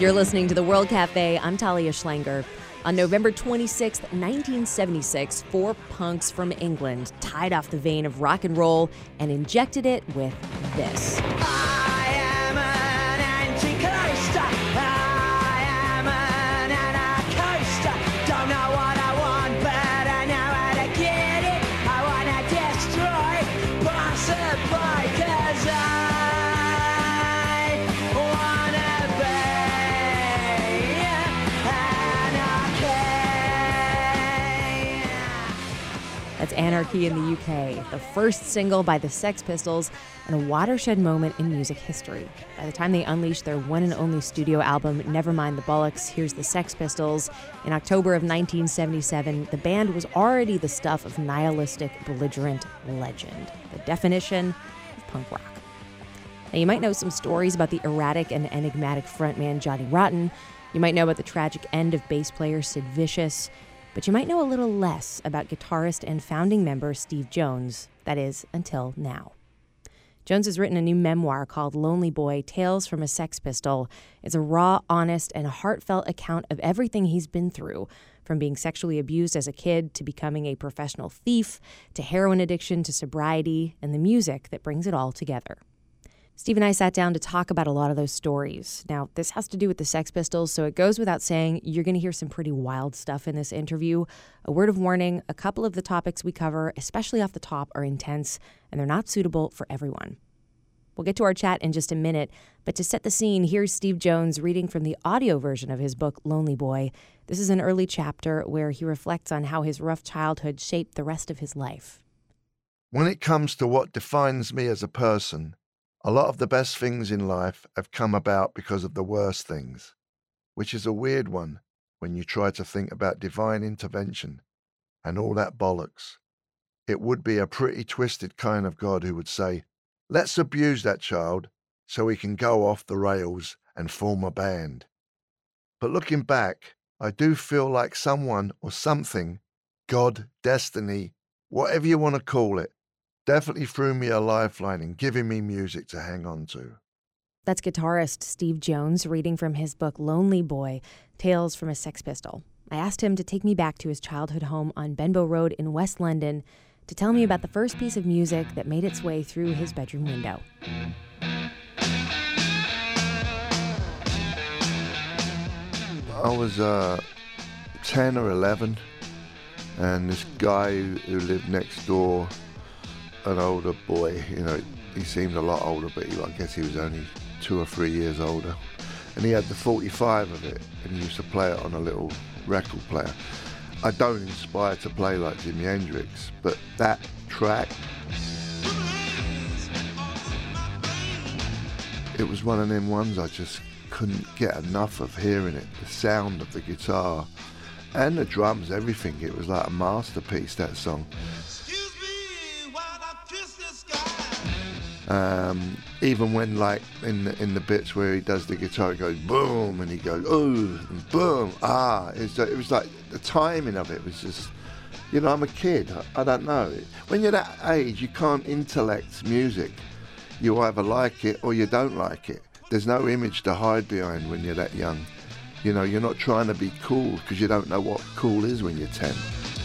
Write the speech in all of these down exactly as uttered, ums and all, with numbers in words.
You're listening to the World Cafe. I'm Talia Schlanger. On November twenty-sixth, nineteen seventy-six, four punks from England tied off the vein of rock and roll and injected it with this. I am an anti-coaster. I am an anarcho-coaster. Don't know what I want, but I know how to get it. I want to destroy passerby, 'cause I want to be anarchy. That's Anarchy in the U K, the first single by the Sex Pistols and a watershed moment in music history. By the time they unleashed their one and only studio album, Nevermind the Bollocks, Here's the Sex Pistols, in October of nineteen seventy-seven, the band was already the stuff of nihilistic, belligerent legend, the definition of punk rock. Now, you might know some stories about the erratic and enigmatic frontman Johnny Rotten. You might know about the tragic end of bass player Sid Vicious. But you might know a little less about guitarist and founding member Steve Jones. That is, until now. Jones has written a new memoir called Lonely Boy, Tales from a Sex Pistol. It's a raw, honest, and heartfelt account of everything he's been through, from being sexually abused as a kid to becoming a professional thief, to heroin addiction to sobriety, and the music that brings it all together. Steve and I sat down to talk about a lot of those stories. Now, this has to do with the Sex Pistols, so it goes without saying you're going to hear some pretty wild stuff in this interview. A word of warning, a couple of the topics we cover, especially off the top, are intense, and they're not suitable for everyone. We'll get to our chat in just a minute, but to set the scene, here's Steve Jones reading from the audio version of his book, Lonely Boy. This is an early chapter where he reflects on how his rough childhood shaped the rest of his life. When it comes to what defines me as a person, a lot of the best things in life have come about because of the worst things, which is a weird one when you try to think about divine intervention and all that bollocks. It would be a pretty twisted kind of God who would say, let's abuse that child so he can go off the rails and form a band. But looking back, I do feel like someone or something, God, destiny, whatever you want to call it, definitely threw me a lifeline in giving me music to hang on to. That's guitarist Steve Jones reading from his book Lonely Boy, Tales from a Sex Pistol. I asked him to take me back to his childhood home on Benbow Road in West London to tell me about the first piece of music that made its way through his bedroom window. I was uh, ten or eleven, and this guy who, who lived next door, an older boy, you know, he seemed a lot older, but he, I guess he was only two or three years older. And he had the forty-five of it, and he used to play it on a little record player. I don't inspire to play like Jimi Hendrix, but that track, it was one of them ones I just couldn't get enough of hearing it. The sound of the guitar and the drums, everything. It was like a masterpiece, that song. Um, even when, like, in the, in the bits where he does the guitar, it goes boom, and he goes ooh, and boom, ah. It's, it was like the timing of it was just, you know, I'm a kid. I, I don't know. When you're that age, you can't intellect music. You either like it or you don't like it. There's no image to hide behind when you're that young. You know, you're not trying to be cool because you don't know what cool is when you're ten.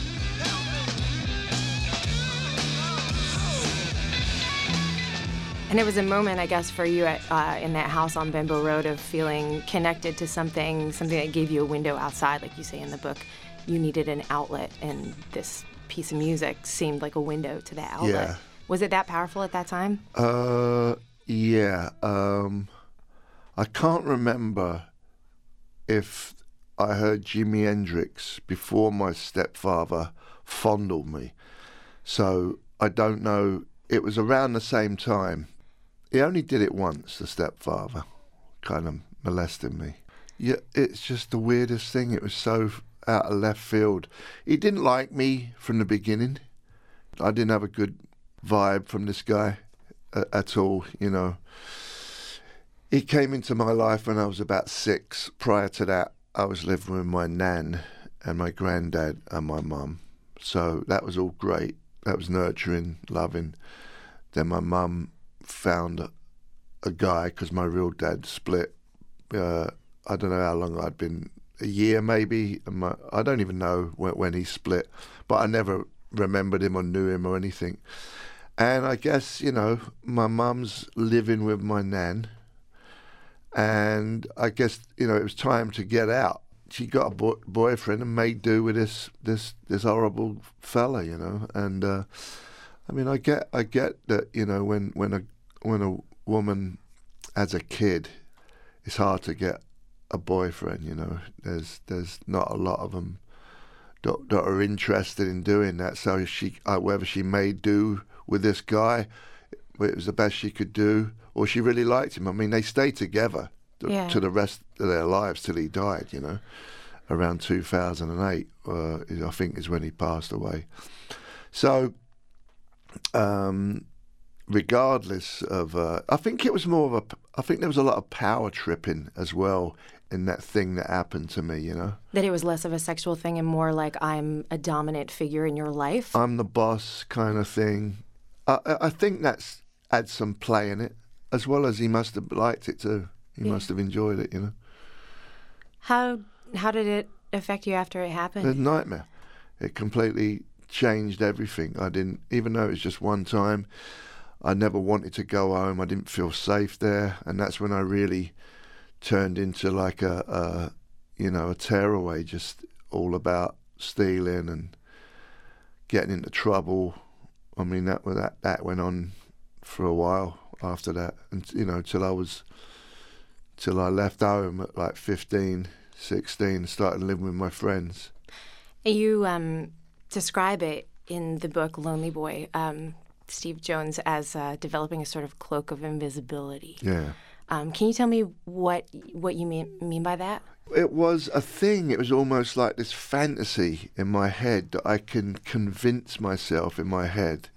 And it was a moment, I guess, for you at, uh, in that house on Benbow Road of feeling connected to something, something that gave you a window outside, like you say in the book. You needed an outlet, and this piece of music seemed like a window to that outlet. Yeah. Was it that powerful at that time? Uh, yeah. Um, I can't remember if I heard Jimi Hendrix before my stepfather fondled me. So I don't know. It was around the same time. He only did it once, the stepfather, kind of molesting me. Yeah, it's just the weirdest thing. It was so out of left field. He didn't like me from the beginning. I didn't have a good vibe from this guy uh, at all, you know. He came into my life when I was about six. Prior to that, I was living with my nan and my granddad and my mum. So that was all great. That was nurturing, loving. Then my mum found a, a guy, because my real dad split uh, I don't know how long I'd been, a year maybe. And my, I don't even know when, when he split, but I never remembered him or knew him or anything. And I guess, you know, my mum's living with my nan, and I guess, you know, it was time to get out. She got a bo- boyfriend and made do with this this this horrible fella, you know. And uh, I mean, I get I get that, you know, when when a when a woman has a kid, it's hard to get a boyfriend. You know, there's there's not a lot of them that, that are interested in doing that. So she, uh, whether she made do with this guy, it was the best she could do, or she really liked him. I mean, they stayed together to, Yeah. to the rest of their lives till he died, you know, around two thousand eight, uh, I think is when he passed away. So, um, regardless of, uh, I think it was more of a, I think there was a lot of power tripping as well in that thing that happened to me, you know. That it was less of a sexual thing and more like I'm a dominant figure in your life. I'm the boss kind of thing. I, I I think that's had some play in it, as well as he must have liked it too. He Yeah. must have enjoyed it, you know. How how did it affect you after it A happened? nightmare. It completely changed everything. I didn't, even though it was just one time, I never wanted to go home. I didn't feel safe there, and that's when I really turned into like a, a you know, a tearaway, just all about stealing and getting into trouble. I mean, that that that went on for a while after that, and you know, till I was, till I left home at like fifteen, sixteen, and started living with my friends. You um, describe it in the book Lonely Boy, um, Steve Jones, as uh, developing a sort of cloak of invisibility. Yeah. Um, can you tell me what what you mean mean by that? It was a thing. It was almost like this fantasy in my head that I can convince myself in my head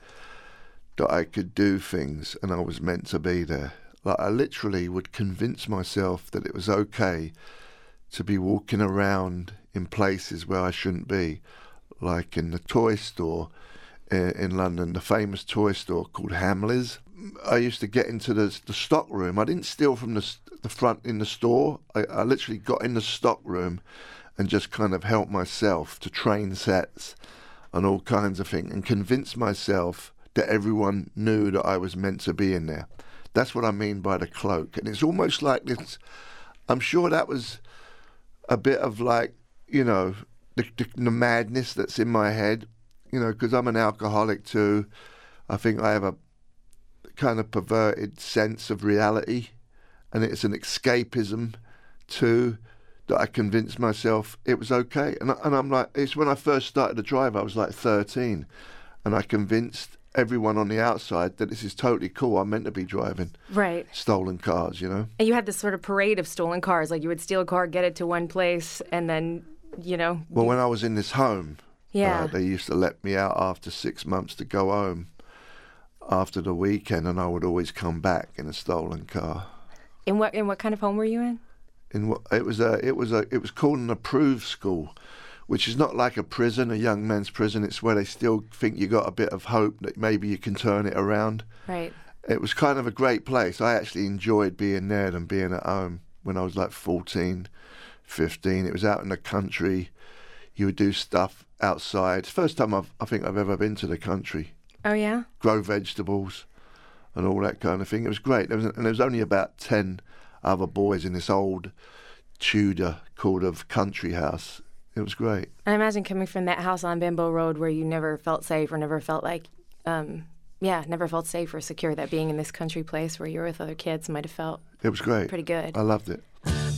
that I could do things and I was meant to be there. Like I literally would convince myself that it was okay to be walking around in places where I shouldn't be, like in the toy store in, in London, the famous toy store called Hamleys. I used to get into the, the stock room. I didn't steal from the, the front in the store. I, I literally got in the stock room and just kind of helped myself to train sets and all kinds of things and convince myself that everyone knew that I was meant to be in there. That's what I mean by the cloak. And it's almost like this, I'm sure that was a bit of like, you know, the, the, the madness that's in my head, you know, because I'm an alcoholic too. I think I have a kind of perverted sense of reality, and it's an escapism too that I convinced myself it was okay. And, I, and I'm like, it's when I first started to drive, I was like thirteen, and I convinced everyone on the outside that this is totally cool. I'm meant to be driving Right. stolen cars, you know. And you had this sort of parade of stolen cars. Like you would steal a car, get it to one place, and then, you know. Well, when I was in this home, Yeah. uh, they used to let me out after six months to go home after the weekend, and I would always come back in a stolen car. In what in what kind of home were you in? In what it was a it was a it was called an approved school, which is not like a prison, a young men's prison. It's where they still think you got a bit of hope that maybe you can turn it around. Right. It was kind of a great place. I actually enjoyed being there than being at home when I was like fourteen, fifteen. It was out in the country. You would do stuff outside. First time I've, I think I've ever been to the country. Oh, yeah? Grow vegetables and all that kind of thing. It was great. There was, and there was only about ten other boys in this old Tudor called of country house. It was great. I imagine coming from that house on Bimbo Road where you never felt safe or never felt like, um, yeah, never felt safe or secure, that being in this country place where you're with other kids might have felt It was great. pretty good. I loved it.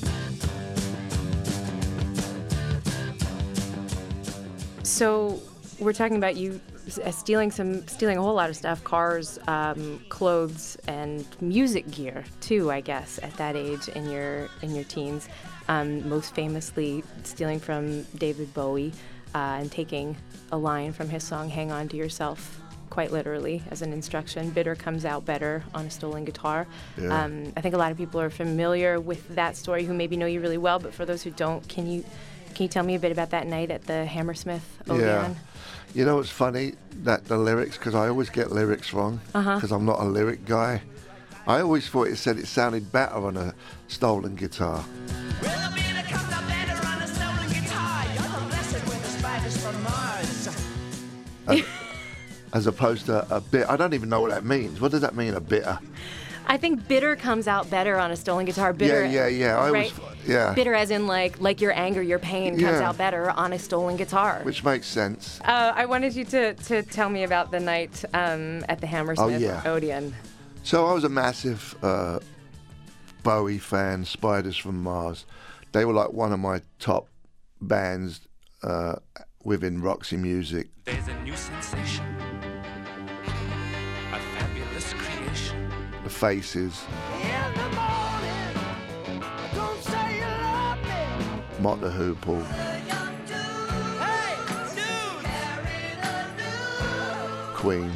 So we're talking about you uh, stealing some, stealing a whole lot of stuff, cars, um, clothes, and music gear too, I guess, at that age in your in your teens. Um, most famously, stealing from David Bowie uh, and taking a line from his song "Hang On to Yourself," quite literally as an instruction. Bitter comes out better on a stolen guitar. Yeah. Um, I think a lot of people are familiar with that story who maybe know you really well, but for those who don't, can you can you tell me a bit about that night at the Hammersmith Odeon? Yeah. You know, it's funny that the lyrics, because I always get lyrics wrong, because Uh-huh. I'm not a lyric guy. I always thought it said it sounded better on a stolen guitar. Well, as, as opposed to a bit. I don't even know what that means. What does that mean, a bitter? I think bitter comes out better on a stolen guitar. Bitter, yeah, yeah, yeah. I right? was, yeah. Bitter as in like like your anger, your pain comes Yeah. out better on a stolen guitar. Which makes sense. Uh, I wanted you to, to tell me about the night um, at the Hammersmith Oh, yeah. Odeon. So I was a massive uh, Bowie fan, Spiders from Mars. They were like one of my top bands uh, within Roxy Music. There's a new sensation, a fabulous creation. The Faces, In the morning, don't say you love me. Mott the Hoople, Hey, dude. Queen.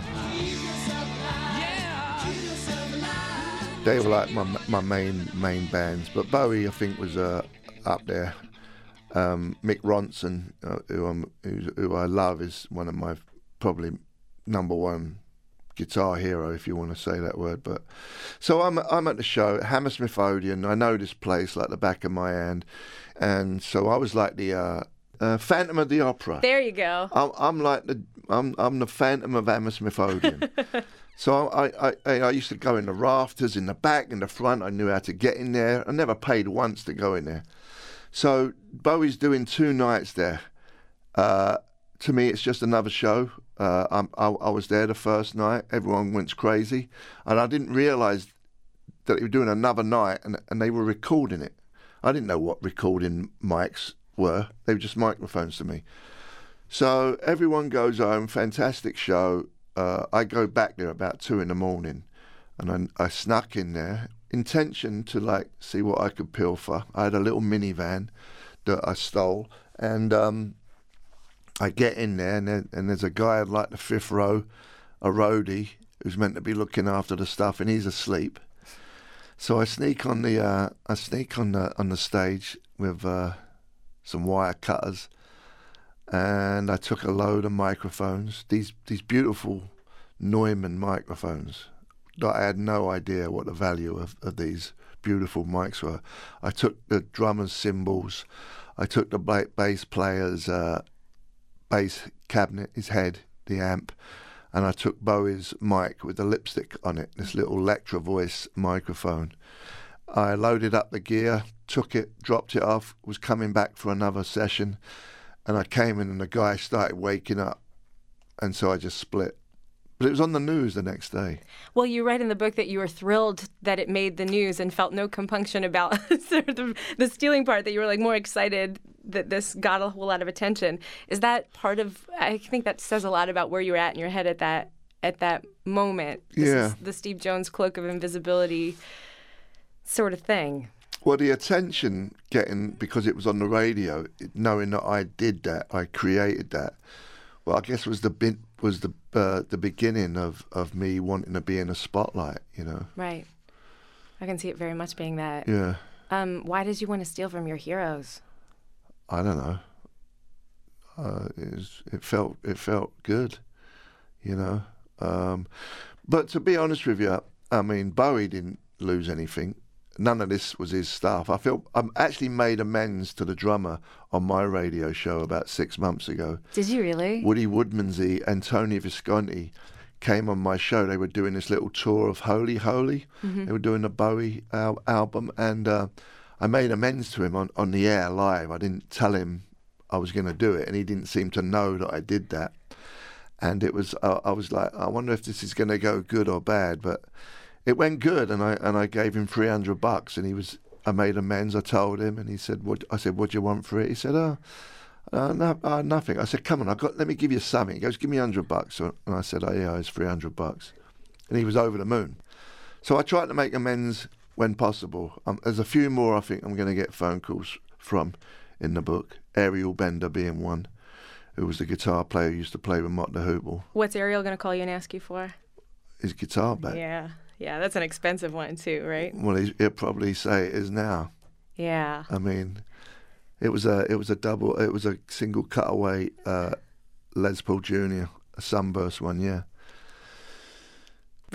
They were like my my main main bands, but Bowie I think was uh, up there. Um, Mick Ronson, uh, who, I'm, who, who I love, is one of my probably number one guitar hero, if you want to say that word. But so I'm I'm at the show, Hammersmith Odeon. I know this place like the back of my hand, and so I was like the uh, uh, Phantom of the Opera. There you go. I'm, I'm like the I'm I'm the Phantom of Hammersmith Odeon. So I, I I used to go in the rafters, in the back, in the front. I knew how to get in there. I never paid once to go in there. So Bowie's doing two nights there. Uh, to me, it's just another show. Uh, I'm, I, I was there the first night. Everyone went crazy, and I didn't realise that they were doing another night, and and they were recording it. I didn't know what recording mics were. They were just microphones to me. So everyone goes home. Fantastic show. Uh, I go back there about two in the morning, and I, I snuck in there, intention to like see what I could pilfer. I had a little minivan that I stole, and um, I get in there, and, there, and there's a guy at like the fifth row, a roadie who's meant to be looking after the stuff, and he's asleep. So I sneak on the uh, I sneak on the on the stage with uh, some wire cutters. And I took a load of microphones, these these beautiful Neumann microphones. I had no idea what the value of, of these beautiful mics were. I took the drummer's cymbals, I took the ba- bass player's uh, bass cabinet, his head, the amp, and I took Bowie's mic with the lipstick on it, this little Electra Voice microphone. I loaded up the gear, took it, dropped it off, was coming back for another session. And I came in and the guy started waking up. And so I just split. But it was on the news the next day. Well, you write in the book that you were thrilled that it made the news and felt no compunction about sort of the, the stealing part, that you were like more excited that this got a whole lot of attention. Is that part of, I think that says a lot about where you were at in your head at that at that moment. This Yeah. is the Steve Jones cloak of invisibility sort of thing. Well, the attention getting, because it was on the radio, knowing that I did that, I created that, well, I guess was the bit, was the uh, the beginning of, of me wanting to be in a spotlight, you know. Right. I can see it very much being that. Yeah. Um, why did you want to steal from your heroes? I don't know. Uh, it, was, it felt it felt good, you know. Um, but to be honest with you, I mean, Bowie didn't lose anything. None of this was his stuff. I feel I actually made amends to the drummer on my radio show about six months ago. Did you really? Woody Woodmansey and Tony Visconti came on my show. They were doing this little tour of Holy Holy. Mm-hmm. They were doing the Bowie al- album, and uh, I made amends to him on, on the air live. I didn't tell him I was going to do it, and he didn't seem to know that I did that. And it was, uh, I was like, I wonder if this is going to go good or bad, but it went good, and I and I gave him three hundred bucks, and he was. I made amends. I told him, and he said, "What?" I said, "What do you want for it?" He said, "Oh, uh, no, uh, nothing." I said, "Come on, I got. Let me give you something." He goes, "Give me a hundred bucks," and I said, "Oh yeah, it's three hundred bucks," and he was over the moon. So I tried to make amends when possible. Um, there's a few more I think I'm going to get phone calls from in the book. Ariel Bender being one, who was the guitar player who used to play with Mott the Hoople. What's Ariel going to call you and ask you for? His guitar back. Yeah. Yeah, that's an expensive one too, right? Well, he, he'll probably say it is now. Yeah. I mean, it was a it was a double, it was a single cutaway uh, Les Paul Junior, a Sunburst one, yeah.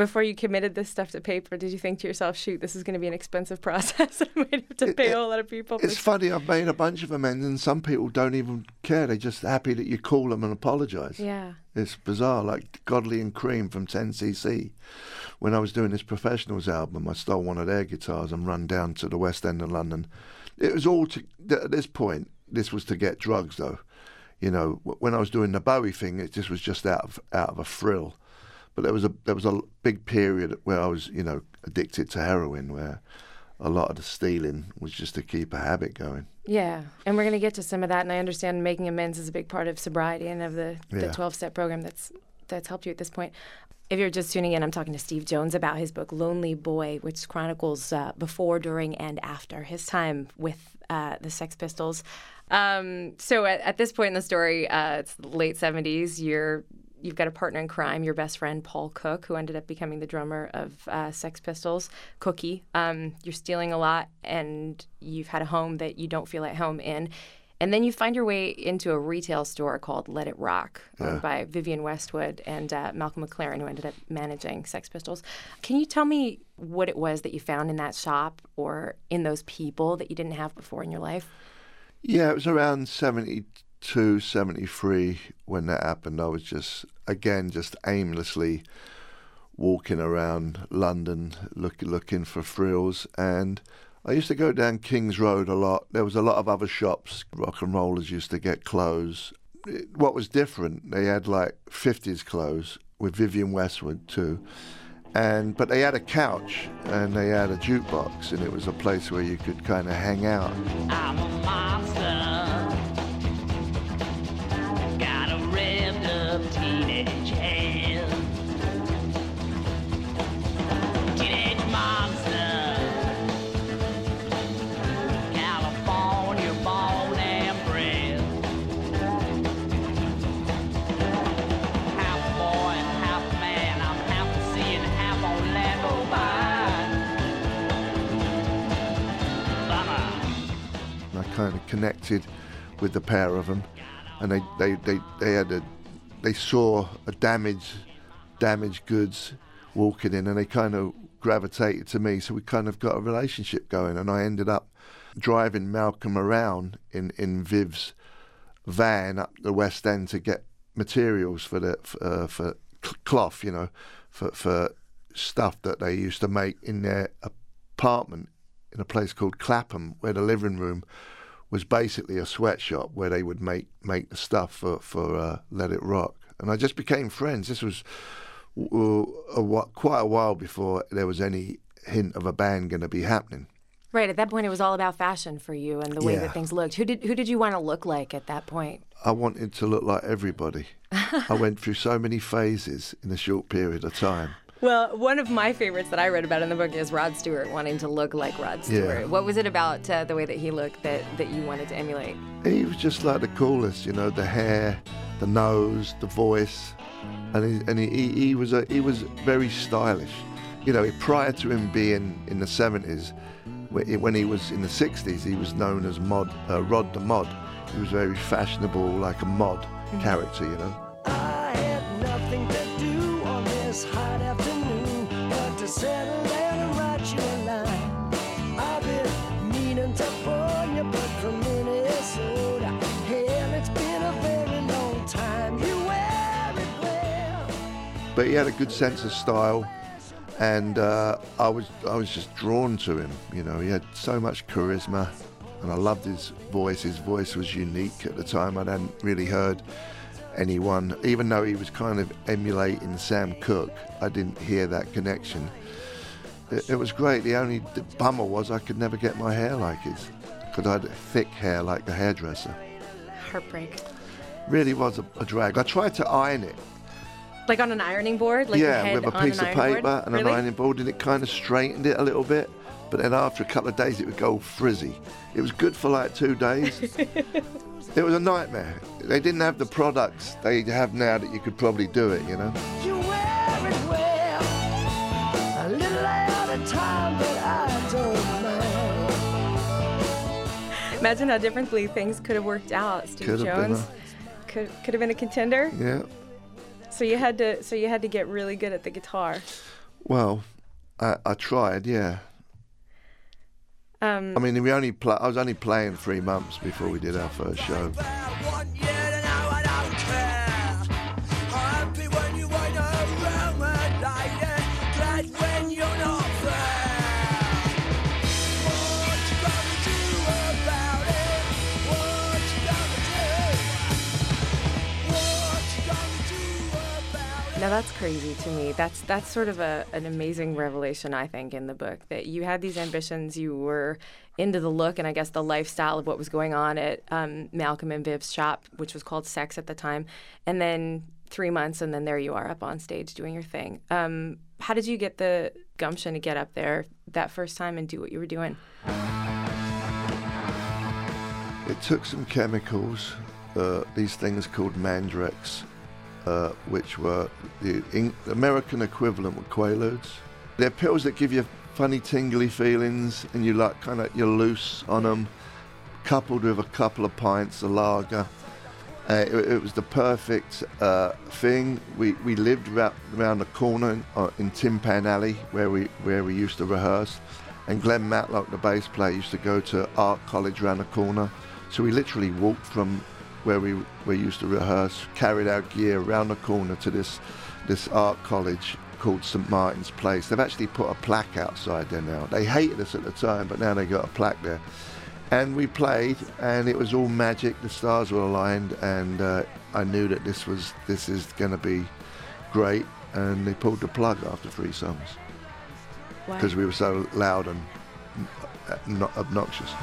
Before you committed this stuff to paper, did you think to yourself, shoot, this is going to be an expensive process? I might have to It- pay it- a whole lot of people. for It's funny, I've made a bunch of amends, and some people don't even care. They're just happy that you call them and apologise. Yeah. It's bizarre, like Godley and Cream from ten C C. When I was doing this Professionals album, I stole one of their guitars and run down to the West End of London. It was all to, at this point, this was to get drugs, though. You know, when I was doing the Bowie thing, it just was just out of out of a thrill. But there was a there was a big period where I was, you know, addicted to heroin, where a lot of the stealing was just to keep a habit going. Yeah, and we're going to get to some of that, and I understand making amends is a big part of sobriety and of the, the Yeah. twelve-step program that's that's helped you at this point. If you're just tuning in, I'm talking to Steve Jones about his book, Lonely Boy, which chronicles uh, before, during, and after his time with uh, the Sex Pistols. Um, so at, at this point in the story, uh, it's the late seventies, you're You've got a partner in crime, your best friend, Paul Cook, who ended up becoming the drummer of uh, Sex Pistols, Cookie. Um, you're stealing a lot, and you've had a home that you don't feel at home in. And then you find your way into a retail store called Let It Rock, owned Yeah. by Vivian Westwood and uh, Malcolm McLaren, who ended up managing Sex Pistols. Can you tell me what it was that you found in that shop or in those people that you didn't have before in your life? Yeah, it was around seventy-two, seventy-three when that happened. I was just, again, just aimlessly walking around London look, looking for thrills. And I used to go down King's Road a lot. There was a lot of other shops. Rock and rollers used to get clothes. It- what was different, they had like fifties clothes with Vivian Westwood too. And but they had a couch and they had a jukebox, and it was a place where you could kind of hang out. I'm a monster. Got a revved up teenage head. Teenage monster. California born and bred. Half boy and half man. I'm half the sea and half Orlando by. Bummer. And I kind of connected with the pair of them, and they they, they, they had a they saw a damaged damaged goods walking in, and they kind of gravitated to me. So we kind of got a relationship going, and I ended up driving Malcolm around in in Viv's van up the West End to get materials for the for, uh, for cl- cloth, you know, for for stuff that they used to make in their apartment in a place called Clapham, where the living room was basically a sweatshop where they would make make the stuff for for uh, Let It Rock. And I just became friends. This was uh, a, wh- quite a while before there was any hint of a band going to be happening. Right, at that point it was all about fashion for you and the way Yeah. that things looked. Who did who did you want to look like at that point? I wanted to look like everybody. I went through so many phases in a short period of time. Well, one of my favorites that I read about in the book is Rod Stewart wanting to look like Rod Stewart. Yeah. What was it about uh, the way that he looked that, that you wanted to emulate? He was just like the coolest, you know, the hair, the nose, the voice, and he, and he, he, he was a, he was very stylish. You know, prior to him being in the seventies, wh- when he was in the sixties, he was known as Mod, uh, Rod the Mod. He was very fashionable, like a mod character, you know. I had nothing to do on this hot afternoon but to settle down and write you a line. I've been meaning to phone you, but from Minnesota. Hell, it's been a very long time. You wear it well. But he had a good sense of style, and uh, I was I was just drawn to him. You know, he had so much charisma, and I loved his voice. His voice was unique at the time. I hadn't really heard anyone, even though he was kind of emulating Sam Cooke, I didn't hear that connection. It, it was great. The only the bummer was I could never get my hair like his, because I had thick hair like a hairdresser. Heartbreak. Really was a, a drag. I tried to iron it. Like on an ironing board? Like your Yeah, head with a on piece an of ironing paper board? and an Really? ironing board, and it kind of straightened it a little bit. But then after a couple of days, it would go frizzy. It was good for like two days. It was a nightmare. They didn't have the products they have now that you could probably do it, you know. You wear it well. A little out of time, but I don't mind. Imagine how differently things could have worked out, Steve Could have been Jones. Could could have been a contender. Yeah. So you had to so you had to get really good at the guitar. Well, I, I tried, yeah. Um, I mean, we only pl- I was only playing three months before we did our first show. Now that's crazy to me. That's that's sort of a, an amazing revelation, I think, in the book, that you had these ambitions, you were into the look and I guess the lifestyle of what was going on at um, Malcolm and Viv's shop, which was called Sex at the time, and then three months and then there you are up on stage doing your thing. Um, how did you get the gumption to get up there that first time and do what you were doing? It took some chemicals, uh, these things called Mandrex, uh, which were the in- American equivalent with Quaaludes. They're pills that give you funny tingly feelings and you like kind of, you're loose on them, coupled with a couple of pints of lager. Uh, it, it was the perfect uh, thing. We we lived ra- around the corner in, uh, in Tin Pan Alley where we where we used to rehearse, and Glenn Matlock, the bass player, used to go to art college around the corner. So we literally walked from where we we used to rehearse, carried our gear around the corner to this this art college called Saint Martin's Place. They've actually put a plaque outside there now. They hated us at the time, but now they got a plaque there. And we played, and it was all magic. The stars were aligned, and uh, I knew that this was this is going to be great. And they pulled the plug after three songs because we were so loud and uh, not obnoxious.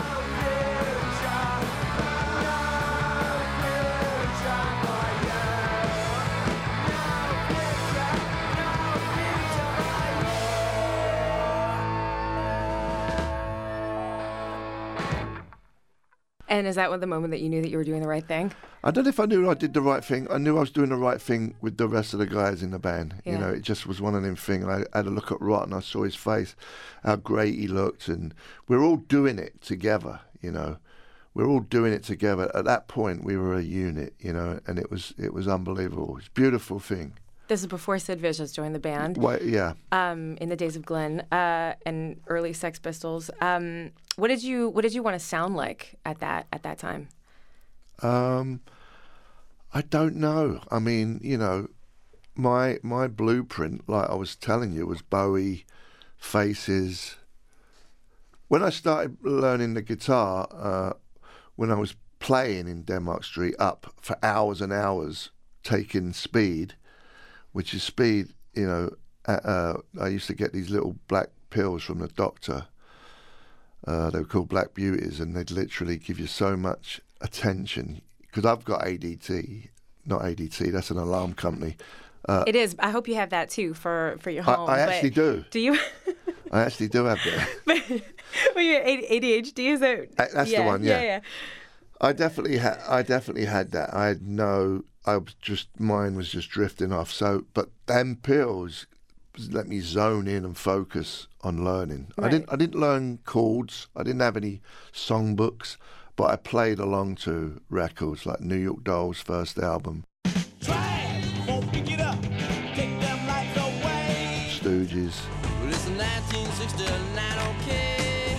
And is that the moment that you knew that you were doing the right thing? I don't know if I knew I did the right thing. I knew I was doing the right thing with the rest of the guys in the band. Yeah. You know, it just was one of them things. I had a look at Rot and I saw his face, how great he looked, and we're all doing it together, you know. We're all doing it together. At that point, we were a unit, you know, and it was it was unbelievable. It's a beautiful thing. This is before Sid Vicious joined the band. Why, yeah. Um, in the days of Glenn uh, and early Sex Pistols. Um, what did you What did you want to sound like at that at that time? Um, I don't know. I mean, you know, my my blueprint, like I was telling you, was Bowie, Faces. When I started learning the guitar, uh, when I was playing in Denmark Street up for hours and hours, taking speed, which is speed, you know, uh, uh, I used to get these little black pills from the doctor. Uh, they were called Black Beauties, and they'd literally give you so much attention. Because I've got A D T, not A D T, that's an alarm company. Uh, It is. I hope you have that too for, for your home. I, I actually do. Do you? I actually do have that. But well, your A D H D is that? Uh, That's yeah, the one, yeah. yeah, yeah. I definitely had. I definitely had that. I had no. I was just mine was just drifting off. So, but them pills let me zone in and focus on learning. Right. I didn't. I didn't learn chords. I didn't have any songbooks, but I played along to records like New York Dolls' first album, Try it, won't pick it up, take them lights away. Stooges. Well, it's nineteen sixty-nine, okay.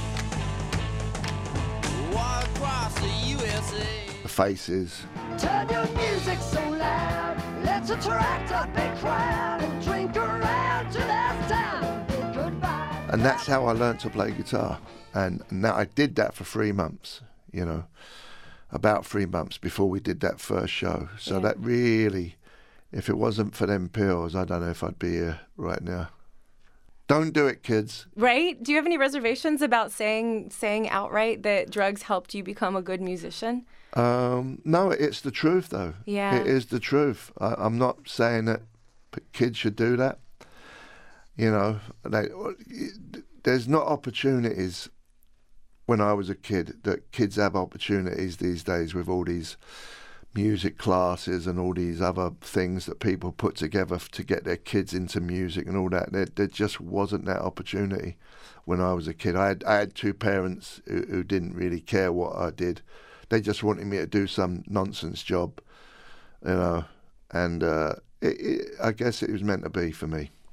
Walk across the U S A. The Faces. Turn your music so loud, let's attract a big crowd and drink around to that town. Goodbye. And that's how I learned to play guitar. And now I did that for three months, you know, about three months before we did that first show. So Yeah. that really, if it wasn't for them pills, I don't know if I'd be here right now. Don't do it, kids. Right? Do you have any reservations about saying saying outright that drugs helped you become a good musician? Um, no, it's the truth, though. Yeah. It is the truth. I, I'm not saying that p- kids should do that. You know, they, there's not opportunities when I was a kid that kids have opportunities these days with all these music classes and all these other things that people put together f- to get their kids into music and all that. There, there just wasn't that opportunity when I was a kid. I had, I had two parents who, who didn't really care what I did. They just wanted me to do some nonsense job, you know, and uh, it, it, I guess it was meant to be for me.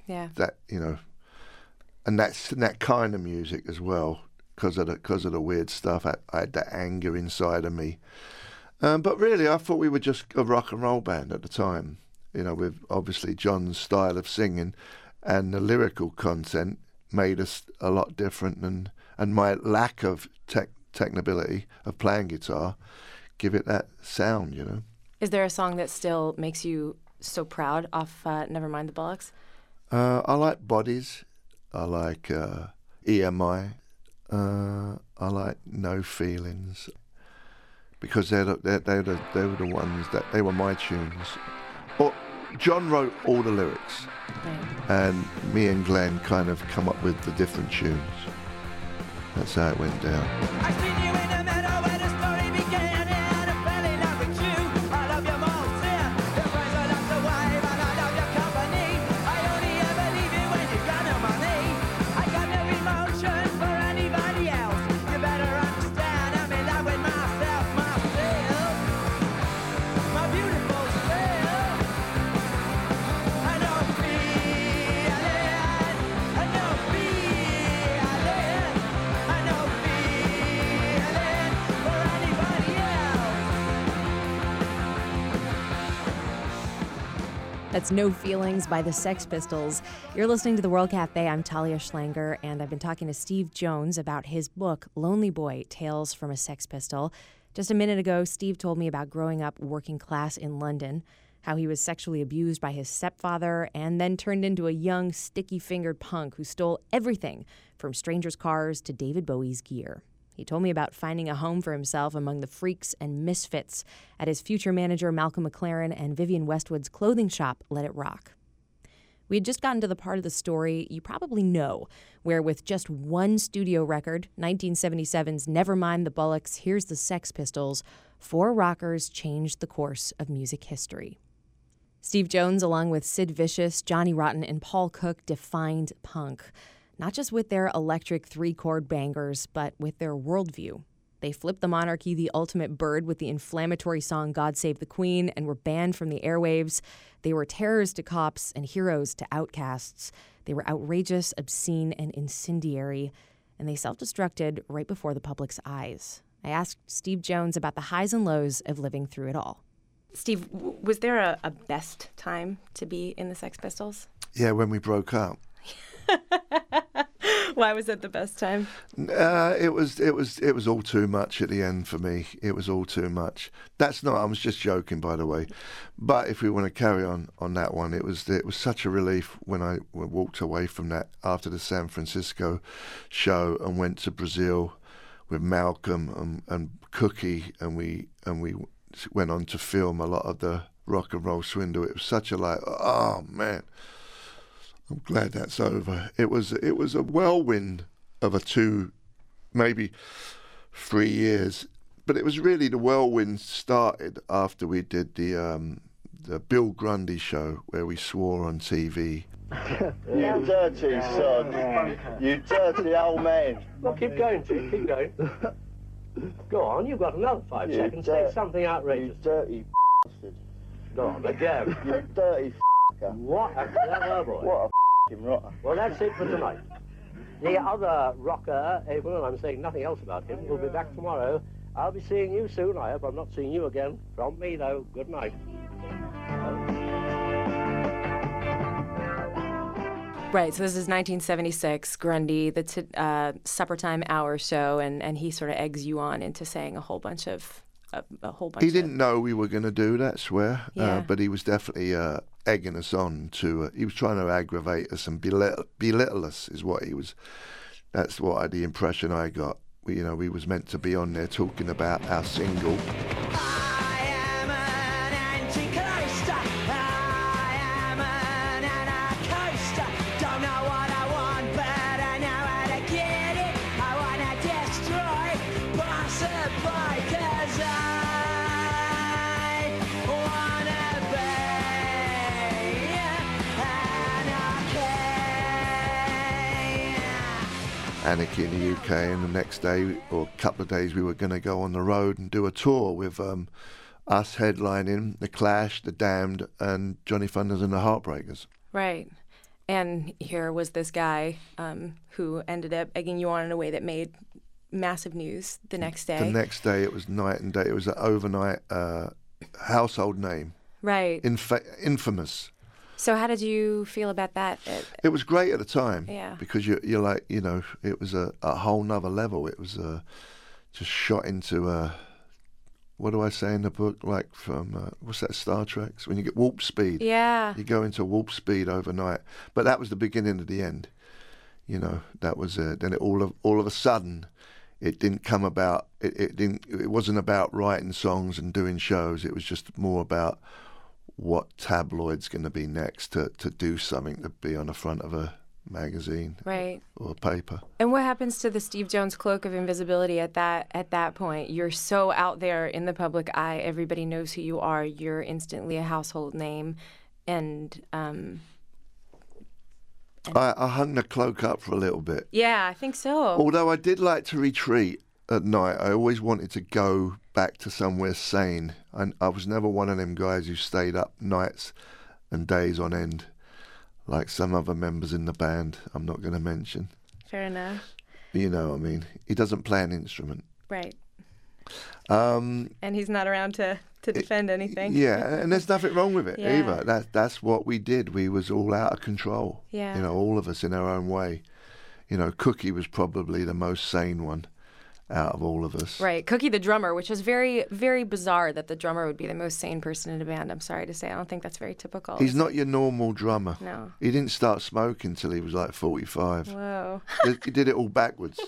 Yeah. That, you know, and that's that kind of music as well, because of the because of the weird stuff. I, I had that anger inside of me. Um, but really, I thought we were just a rock and roll band at the time. You know, with obviously John's style of singing and the lyrical content made us a lot different, and and my lack of tech technability of playing guitar give it that sound, you know. Is there a song that still makes you so proud off uh, Nevermind the Bollocks? Uh, I like Bodies. I like uh, E M I. Uh, I like No Feelings, because they're the, they're, they're the, they were the ones that they were my tunes. Or John wrote all the lyrics, Right. and me and Glenn kind of come up with the different tunes. That's how it went down. I seen you in the meadow where the story began, and I fell in love with you. I love you most, yeah. Your friends are locked away, but I love your company. I only ever leave you when you got no money. I got no emotion for anybody else. You better understand I'm in love with myself, myself, my beautiful self. I know feeling, I know feeling, I know feeling for anybody else. That's No Feelings by the Sex Pistols. You're listening to The World Cafe. I'm Talia Schlanger, and I've been talking to Steve Jones about his book, Lonely Boy, Tales from a Sex Pistol. Just a minute ago, Steve told me about growing up working class in London, how he was sexually abused by his stepfather and then turned into a young, sticky-fingered punk who stole everything from strangers' cars to David Bowie's gear. He told me about finding a home for himself among the freaks and misfits at his future manager Malcolm McLaren and Vivienne Westwood's clothing shop, Let It Rock. We had just gotten to the part of the story you probably know, where with just one studio record, nineteen seventy-seven's Nevermind the Bollocks, Here's the Sex Pistols, four rockers changed the course of music history. Steve Jones, along with Sid Vicious, Johnny Rotten, and Paul Cook, defined punk, not just with their electric three-chord bangers, but with their worldview. They flipped the monarchy the ultimate bird with the inflammatory song God Save the Queen and were banned from the airwaves. They were terrors to cops and heroes to outcasts. They were outrageous, obscene, and incendiary, and they self-destructed right before the public's eyes. I asked Steve Jones about the highs and lows of living through it all. Steve, w- was there a, a best time to be in the Sex Pistols? Yeah, when we broke up. Why was it the best time? Uh, it was it was it was all too much at the end for me. It was all too much. That's not. I was just joking, by the way. But if we want to carry on on that one, it was it was such a relief when I walked away from that after the San Francisco show and went to Brazil with Malcolm and, and Cookie, and we and we went on to film a lot of the Rock and Roll Swindle. It was such a like, oh man. I'm glad that's over. It was it was a whirlwind of a two, maybe three years, but it was really the whirlwind started after we did the um, the Bill Grundy show where we swore on T V. You dirty son. You dirty old man. Well, keep going, Chief. Keep going. Go on, you've got another five You seconds. dirt- Say something You outrageous. dirty bastard. Go on, again. You dirty f***er. What a clever boy. What a f***ing rotter. Well, that's it for tonight. The other rocker, Abel, and I'm saying nothing else about him, will be back tomorrow. I'll be seeing you soon. I hope I'm not seeing you again. From me, though, good night. Right, so this is nineteen seventy-six, Grundy, the t- uh, Supper Time Hour show, and, and he sort of eggs you on into saying a whole bunch of a, a whole bunch. He of, didn't know we were going to do that, swear, Yeah. uh, but he was definitely uh, egging us on to. Uh, he was trying to aggravate us and belittle, belittle us, is what he was. That's what I, the impression I got. We, you know, we was meant to be on there talking about our single. I am an anti-Christ. I am an anarchist. Don't know what I want, but I know how to get it. I wanna destroy, possibly, 'cause I wanna be anarchy. Anarchy in the U K, and the next day or a couple of days we were going to go on the road and do a tour with um, us headlining The Clash, The Damned, and Johnny Thunders and the Heartbreakers. Right. And here was this guy um, who ended up egging you on in a way that made massive news the next day. The next day, it was night and day. It was an overnight uh, household name. Right. Infa- infamous. So how did you feel about that? It, It was great at the time. Yeah. Because you, you're like, you know, it was a, a whole nother level. It was uh, just shot into a, what do I say in the book? Like from, uh, what's that, Star Trek? So when you get warp speed. yeah. You go into warp speed overnight. But that was the beginning of the end. You know, that was it. Then it all of all of a sudden, it didn't come about. It, it didn't. It wasn't about writing songs and doing shows. It was just more about what tabloid's going to be next to to do something to be on the front of a magazine, Right. or a paper. And what happens to the Steve Jones cloak of invisibility at that at that point? You're so out there in the public eye. Everybody knows who you are. You're instantly a household name, and um, I, I hung the cloak up for a little bit. yeah, I think so. Although I did like to retreat at night, I always wanted to go back to somewhere sane. And I was never one of them guys who stayed up nights and days on end, like some other members in the band I'm not going to mention. Fair enough. You know what I mean? He doesn't play an instrument. Right. Um, And he's not around to, to defend anything. yeah, and there's nothing wrong with it Yeah. either. That, that's what we did. We was all out of control. Yeah. You know, all of us in our own way. You know, Cookie was probably the most sane one out of all of us. Right. Cookie the drummer, which is very, very bizarre that the drummer would be the most sane person in a band. I'm sorry to say. I don't think that's very typical. He's not your normal drummer. No. He didn't start smoking till he was like forty-five. Whoa. He did it all backwards.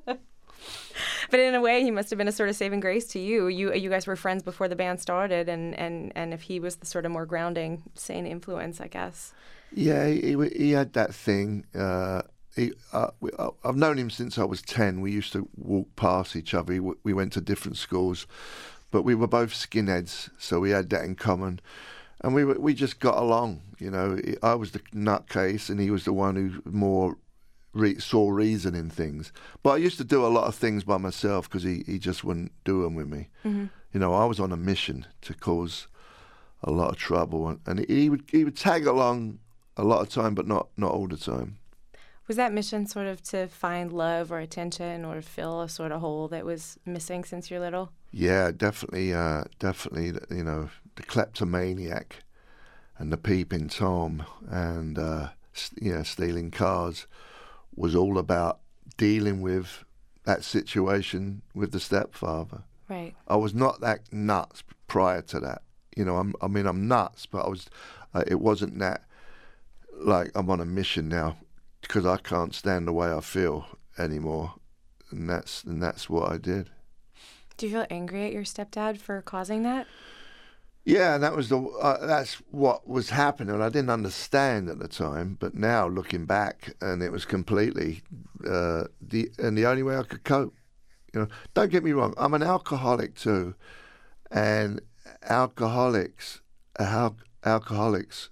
But in a way, he must have been a sort of saving grace to you. You you guys were friends before the band started, and, and, and if he was the sort of more grounding, sane influence, I guess. Yeah, he, he, he had that thing. Uh, he, uh, we, uh, I've known him since I was ten. We used to walk past each other. We, we went to different schools, but we were both skinheads, so we had that in common. And we were, we just got along, you know. I was the nutcase, and he was the one who more re- saw reason in things. But I used to do a lot of things by myself because he, he just wouldn't do them with me. Mm-hmm. You know, I was on a mission to cause a lot of trouble, and, and he would he would tag along a lot of time, but not not all the time. Was that mission sort of to find love or attention or fill a sort of hole that was missing since you're little? Yeah, definitely, uh, definitely. You know, the kleptomaniac and the peeping Tom and uh, st- yeah, stealing cars was all about dealing with that situation with the stepfather. Right. I was not that nuts prior to that. You know, I'm, I mean, I'm nuts, but I was. Uh, it wasn't that like I'm on a mission now because I can't stand the way I feel anymore, and that's and that's what I did. Do you feel angry at your stepdad for causing that? Yeah, and that was the uh, that's what was happening. I didn't understand at the time, but now looking back, and it was completely uh, the and the only way I could cope. You know, don't get me wrong, I'm an alcoholic too, and alcoholics, al- alcoholics.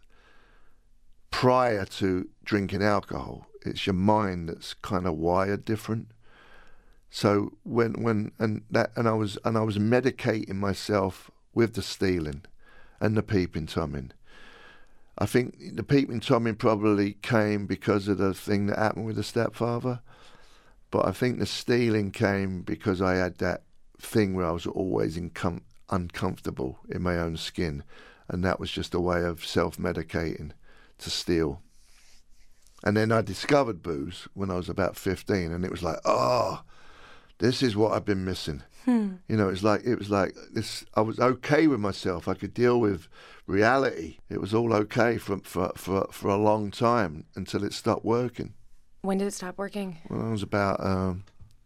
Prior to drinking alcohol, it's your mind that's kind of wired different. So when when and that and I was and I was medicating myself with the stealing and the peeping tomming. I think the peeping tomming probably came because of the thing that happened with the stepfather, but I think the stealing came because I had that thing where I was always incom- uncomfortable in my own skin, and that was just a way of self-medicating to steal. And then I discovered booze when I was about fifteen, and it was like, oh, this is what I've been missing. Hmm. You know, it's like it was like this. I was okay with myself. I could deal with reality. It was all okay for for for, for a long time until it stopped working. When did it stop working? When I was about, um,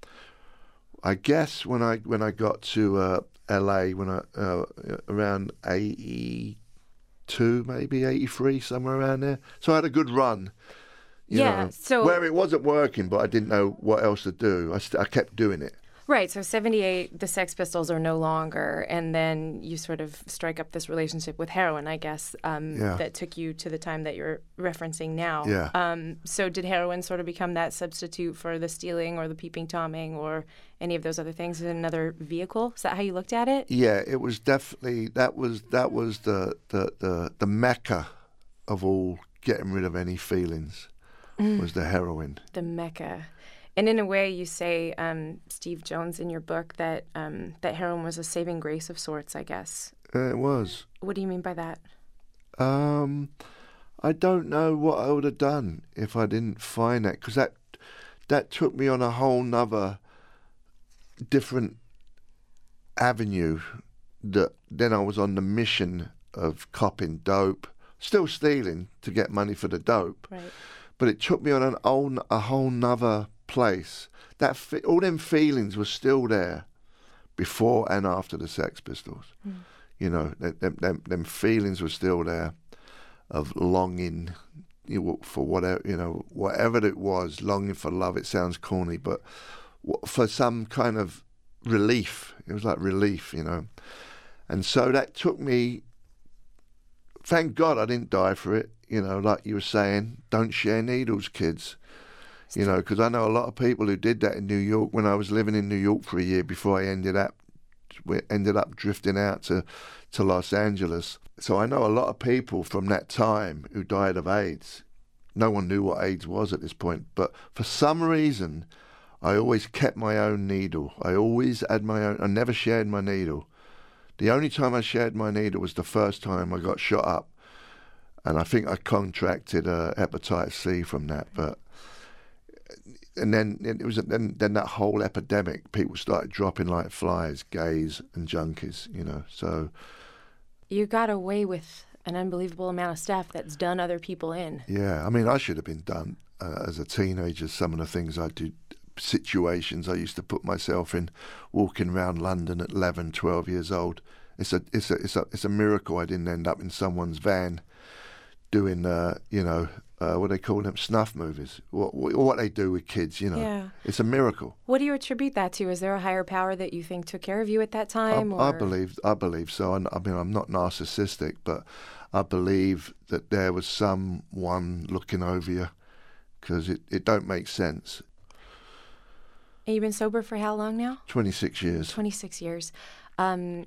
I guess when I when I got to uh, L A when I uh, around eighty. Two, maybe eighty-three, somewhere around there. So I had a good run. You Yeah, know, so- where it wasn't working, but I didn't know what else to do. I, st- I kept doing it. Right, so seventy-eight, the Sex Pistols are no longer, and then you sort of strike up this relationship with heroin, I guess, um, Yeah. that took you to the time that you're referencing now. Yeah. Um, so did heroin sort of become that substitute for the stealing or the peeping tomming or any of those other things? Is it another vehicle? Is that how you looked at it? Yeah, it was definitely that was that was the the the, the mecca of all getting rid of any feelings was the heroin. The Mecca. And in a way, you say, um, Steve Jones, in your book, that um, that heroin was a saving grace of sorts, I guess. Uh, it was. What do you mean by that? Um, I don't know what I would have done if I didn't find that, because that, that took me on a whole nother different avenue. That then I was on the mission of copping dope, still stealing to get money for the dope. Right. But it took me on an old, a whole nother place. That fe- all them feelings were still there before and after the Sex Pistols. Mm. You know, them, them, them feelings were still there of longing, you know, for whatever, you know, whatever it was, longing for love. It sounds corny, but for some kind of relief. It was like relief, you know. And so that took me, thank God I didn't die for it. You know, like you were saying, don't share needles, kids. You know, because I know a lot of people who did that in New York when I was living in New York for a year before I ended up we ended up drifting out to, to Los Angeles. So I know a lot of people from that time who died of AIDS. No one knew what AIDS was at this point. But for some reason, I always kept my own needle. I always had my own. I never shared my needle. The only time I shared my needle was the first time I got shot up. And I think I contracted uh, hepatitis C from that. But and then it was then then that whole epidemic. People started dropping like flies, gays and junkies. You know, so you got away with an unbelievable amount of stuff that's done other people in. Yeah, I mean, I should have been done uh, as a teenager. Some of the things I did, situations I used to put myself in, walking around London at eleven, twelve years old. It's a it's a it's a it's a miracle I didn't end up in someone's van doing, uh, you know, uh, what they call them, snuff movies, what, what they do with kids, you know. Yeah. It's a miracle. What do you attribute that to? Is there a higher power that you think took care of you at that time? I, or? I believe I believe so. And I mean, I'm not narcissistic, but I believe that there was someone looking over you, because it, it don't make sense. And you've been sober for how long now? twenty-six years. twenty-six years. Um,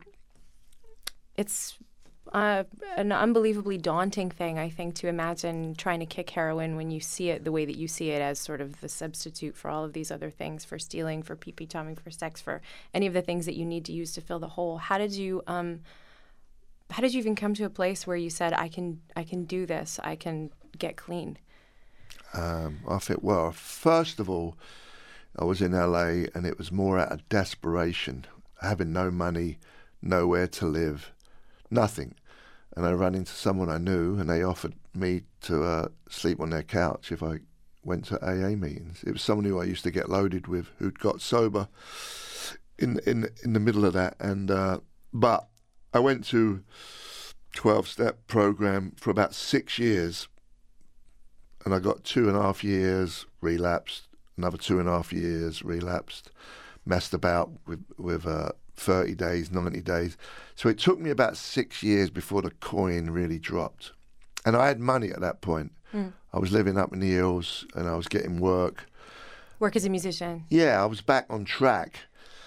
it's uh, an unbelievably daunting thing, I think, to imagine trying to kick heroin when you see it the way that you see it, as sort of the substitute for all of these other things, for stealing, for pee-pee tomming, for sex, for any of the things that you need to use to fill the hole. How did you um, how did you even come to a place where you said, I can I can do this, I can get clean? Um, I think, well, first of all, I was in L A and it was more out of desperation, having no money, nowhere to live, nothing. And I ran into someone I knew and they offered me to uh, sleep on their couch if I went to A A meetings. It was someone who I used to get loaded with who'd got sober in in in the middle of that. And uh, but I went to twelve-step program for about six years and I got two and a half years, relapsed, another two and a half years, relapsed, messed about with, with uh, thirty days, ninety days. So it took me about six years before the coin really dropped. And I had money at that point. Mm. I was living up in the hills and I was getting work. Work as a musician? Yeah, I was back on track.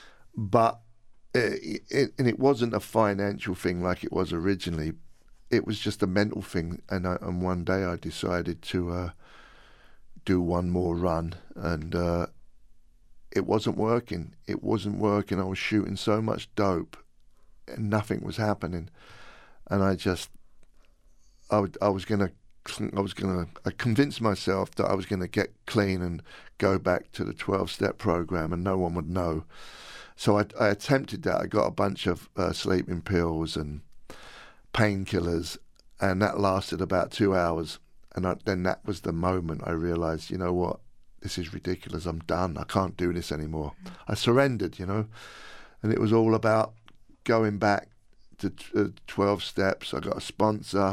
But it, it, and it wasn't a financial thing like it was originally. It was just a mental thing. And, I, and one day I decided to uh, do one more run. And uh, it wasn't working. It wasn't working. I was shooting so much dope and nothing was happening. And I just, I, would, I was going to, I was going to, I convinced myself that I was going to get clean and go back to the twelve-step program and no one would know. So I, I attempted that. I got a bunch of uh, sleeping pills and painkillers, and that lasted about two hours. And I, then that was the moment I realized, you know what, this is ridiculous. I'm done. I can't do this anymore. Mm. I surrendered, you know. And it was all about going back to uh, twelve steps. I got a sponsor.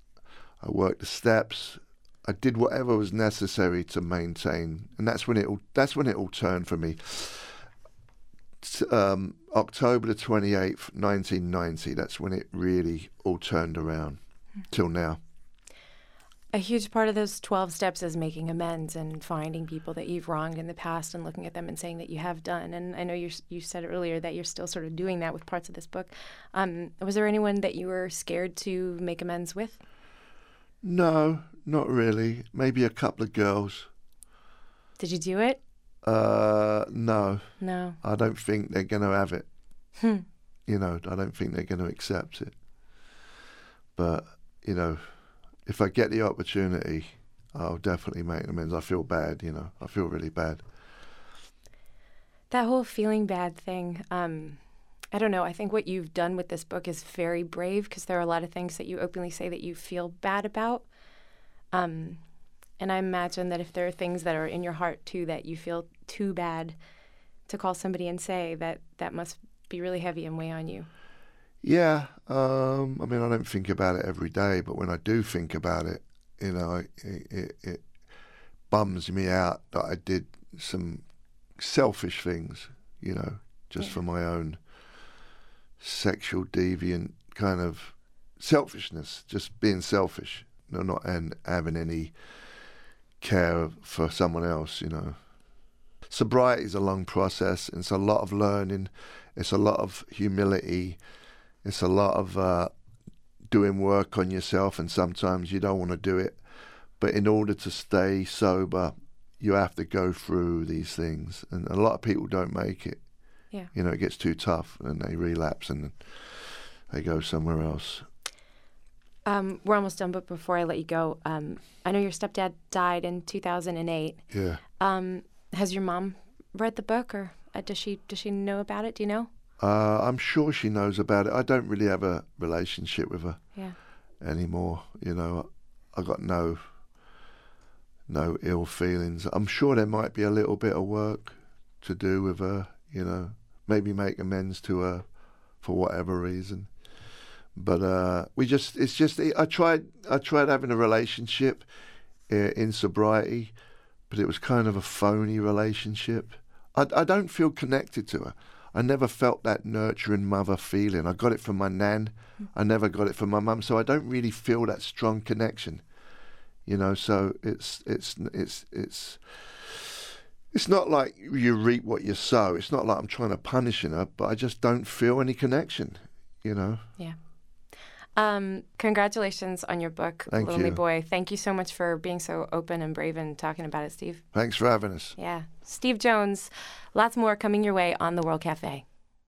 I worked the steps. I did whatever was necessary to maintain. And that's when it all, that's when it all turned for me. Um, October the twenty-eighth, nineteen ninety. That's when it really all turned around mm. till now. A huge part of those twelve steps is making amends and finding people that you've wronged in the past and looking at them and saying that you have done. And I know you you said earlier that you're still sort of doing that with parts of this book. Um, was there anyone that you were scared to make amends with? No, not really. Maybe a couple of girls. Did you do it? Uh, no. No. I don't think they're going to have it. Hmm. You know, I don't think they're going to accept it. But, you know, if I get the opportunity, I'll definitely make amends. I feel bad, you know. I feel really bad. That whole feeling bad thing, um, I don't know. I think what you've done with this book is very brave, because there are a lot of things that you openly say that you feel bad about. Um, and I imagine that if there are things that are in your heart, too, that you feel too bad to call somebody and say, that that must be really heavy and weigh on you. Yeah. Um, I mean, I don't think about it every day, but when I do think about it, you know, it, it, it bums me out that I did some selfish things, you know, just Yeah. for my own sexual deviant kind of selfishness, just being selfish, no, not and having any care for someone else, you know. Sobriety is a long process, and it's a lot of learning, it's a lot of humility, it's a lot of uh, doing work on yourself, and sometimes you don't want to do it, but in order to stay sober, you have to go through these things, and a lot of people don't make it. Yeah. You know, it gets too tough, and they relapse, and they go somewhere else. Um, we're almost done, but before I let you go, um, I know your stepdad died in two thousand eight. Yeah. Um, has your mom read the book, or uh, does she does she know about it? Do you know? Uh, I'm sure she knows about it. I don't really have a relationship with her Yeah. anymore. You know, I got no no ill feelings. I'm sure there might be a little bit of work to do with her. You know, maybe make amends to her for whatever reason. But uh, we just, it's just, I tried, I tried having a relationship uh, in sobriety, but it was kind of a phony relationship. I, I don't feel connected to her. I never felt that nurturing mother feeling. I got it from my nan. I never got it from my mum. So I don't really feel that strong connection, you know. So it's, it's, it's, it's, it's not like you reap what you sow. It's not like I'm trying to punish her, but I just don't feel any connection, you know. Yeah. Um, congratulations on your book, Thank Lonely you. Boy. Thank you so much for being so open and brave and talking about it, Steve. Thanks for having us. Yeah. Steve Jones, lots more coming your way on The World Cafe.